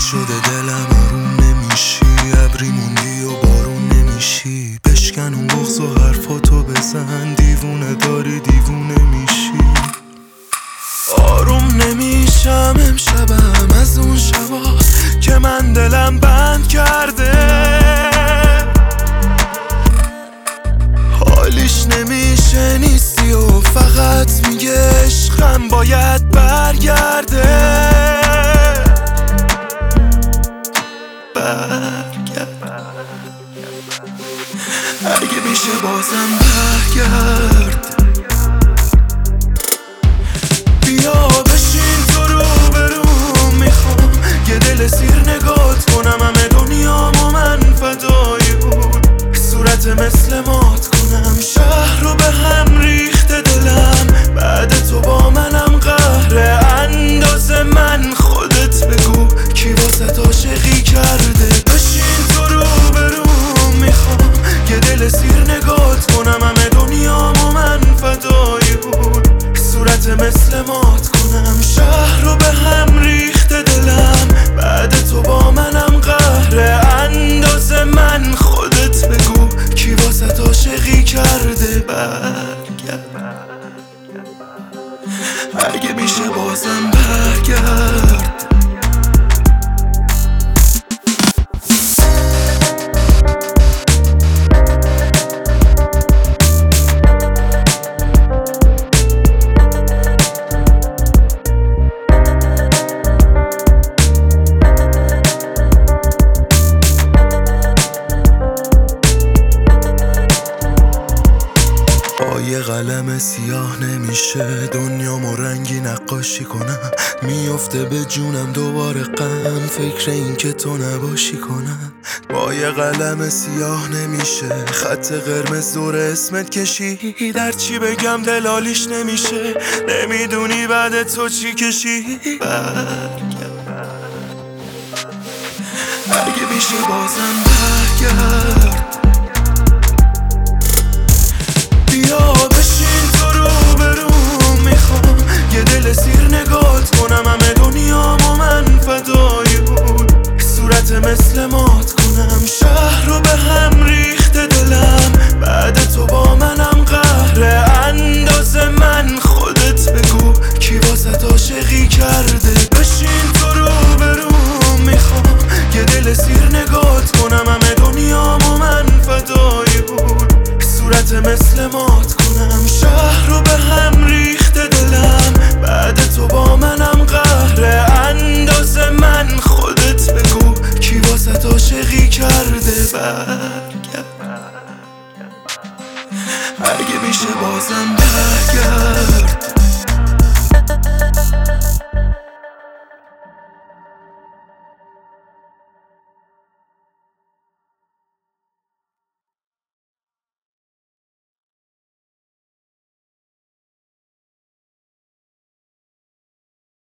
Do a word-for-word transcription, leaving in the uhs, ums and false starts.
شده دلم آروم نمیشی، ابری موندی و بارون نمیشی. بشکن اون بغض و حرفاتو بزن، دیوونه داری دیوونه میشی. آروم نمیشم امشبم از اون شبا که من دلم بند کرده. حالیش نمیشه نیستی و فقط میگه عشقم باید برگرده. برگرد اگه میشه بازم برگرد. بیا بشین تو رو برو، میخوام یه دل سیر نگات کنم، همه دنیامو من فدای اون صورت مثل مات کنم. شهر رو به هم ریخته دلم، بعد تو با منم قهره. اندازه من خودت بگو کی واسه عاشقی کرده. بشین تو رو برو، میخوام یه دل سیر نگات کنم، همه دنیامو من فدای اون صورت مثل مات کنم. شهر رو به هم ریخته دلم، بعد تو با منم قهره. اندازه من خودت بگو کی واسه عاشقی کرده. برگرد اگه میشه بازم برگرد. یه قلم سیاه نمیشه دنیامو رنگی نقاشی کنم. میفته به جونم دوباره غم، فکر این که تو نباشی کنم. با یه قلم سیاه نمیشه خط قرمز دور اسمت کشی. در چی بگم دلالیش نمیشه، نمیدونی بعد تو چی کشی. برگرد اگه میشه بازم برگرد. بیا بشین تو رو برو، میخوام یه دل سیر نگات کنم، همه دنیامو من فدای اون صورت مثل مات کنم. شهر رو به هم ریخته دلم، بعد تو با منم قهره. اندازه من خودت بگو کی واسه عاشقی کرده. بشین تو رو برو، میخوام یه دل سیر نگات کنم، همه دنیامو من فدای اون صورت مثل مات کنم. شهر رو به هم ریخته دلم، بعد تو با منم قهره. اندازه من خودت بگو کی واسه عاشقی کرده. برگرد اگه میشه بازم برگرد.